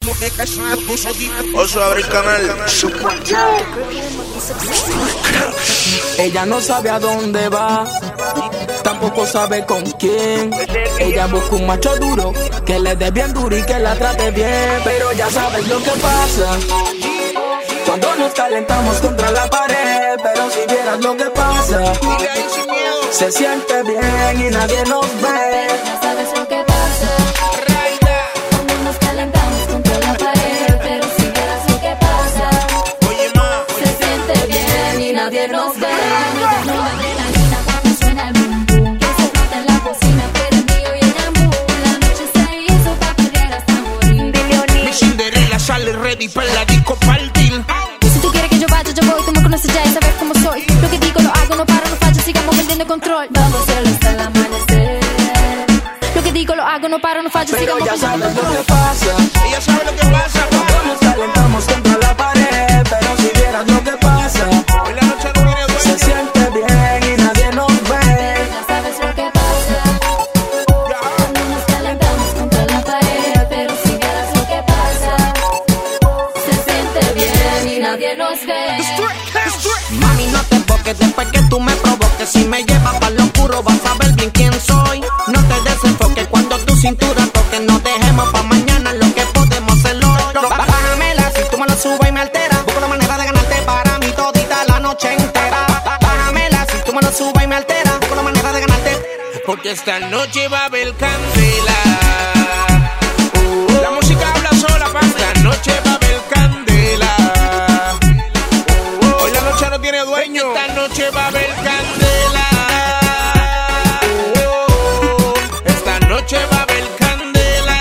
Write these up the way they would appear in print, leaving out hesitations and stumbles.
Oso, abre el canal. Ella no sabe a dónde va, tampoco sabe con quién. Ella busca un macho duro, que le dé bien duro y que la trate bien. Pero ya sabes lo que pasa cuando nos calentamos contra la pared. Pero si vieras lo que pasa, se siente bien y nadie nos ve. Ya sabes lo que pasa cuando nos calentamos contra la pared. Pero si vieras lo que pasa, Oye, ma, se siente bien y nadie nos ve. No adrenalina cuando suena el boom boom, que se nota en la bocina, pero el mío y el amor. La noche se hizo pa' pelear hasta morir. mi Cinderella sale ready para la disco party. Si tú quieres que yo vaya, yo voy. Tú me conoces ya y sabes cómo soy. Lo que digo lo hago, no paro, no fallo, sigamos perdiendo control. Vamos a hacerlo hasta el amanecer. Lo que digo lo hago, no paro, no fallo, Pero sigamos ya perdiendo sabes lo control. que pasa Ella sabe lo que pasa, cuando nos calentamos contra la pared. Pero si vieras lo que pasa, hoy la noche no tiene se dueño. siente bien y nadie nos ve. Ya sabes lo que pasa cuando nos calentamos contra la pared. Pero si vieras lo que pasa, se siente bien y nadie nos ve. Mami, no te enfoques después que tú me provoques. Si me llevas para lo oscuro vas a ver bien quién soy. No te desenfoques cuando tu cintura toque. No dejemos pa' mañana lo que podemos hacerlo hoy. Bájamela si tú me lo subes y me altera. Busco la manera de ganarte para mí todita la noche entera. Bájamela si tú me lo subes y me altera. Busco la manera de ganarte. Porque esta noche va a haber candela. La música habla sola, pa. Esta noche va a haber candela. Hoy la noche no tiene dueño. Esta noche va a haber candela. Esta noche va a haber candela.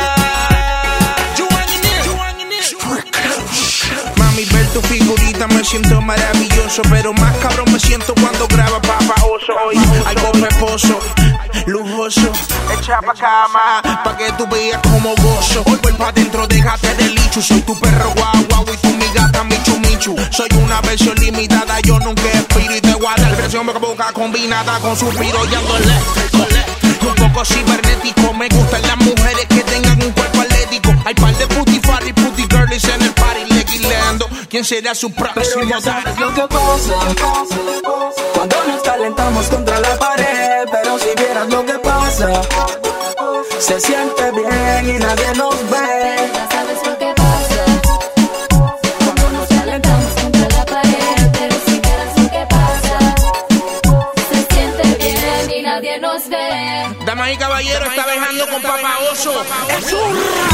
Mami, ver tu figurita me siento maravilloso. Pero más cabrón me siento cuando graba Papa Oso. Hoy algo reposo, lujoso. Echa pa' cama, pa' que tú veas como gozo. Hoy vuelvo pa' adentro, déjate de lichu. Soy tu perro guau guau y tú mi gata michu michu. Soy una versión limitada, yo nunca expiro y te voy a dar versión boca a boca combinada con suspiro y ando eléctrico. Un poco cibernético, me gustan las mujeres que tengan un cuerpo atlético. Hay par de puti farty, puti girlies en el party leguileando. ¿Quién será su Pero próximo ya sabes daddy? lo que pasa cuando nos calentamos contra la pared. Pero si vieras lo que pasa, se siente bien y nadie nos ve. Ya sabes lo que pasa cuando nos calentamos contra la pared. Pero si vieras lo que pasa, se siente bien y nadie nos ve. Damas y caballeros, está dejando con Papa Oso. Es un